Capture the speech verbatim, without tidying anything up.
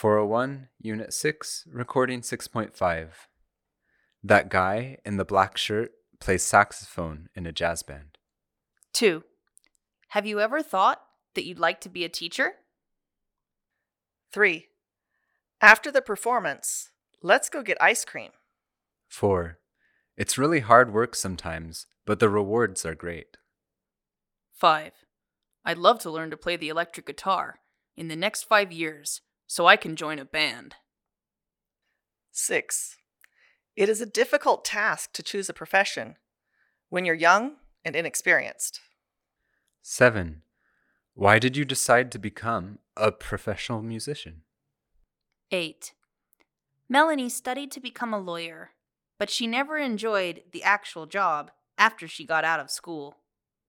four oh one, Unit six, Recording six point five. That guy in the black shirt plays saxophone in a jazz band. two. Have you ever thought that you'd like to be a teacher? three. After the performance, let's go get ice cream. four. It's really hard work sometimes, but the rewards are great. five. I'd love to learn to play the electric guitar in the next five years so I can join a band. six. It is a difficult task to choose a profession when you're young and inexperienced. seven. Why did you decide to become a professional musician? eight. Melanie studied to become a lawyer, but she never enjoyed the actual job after she got out of school.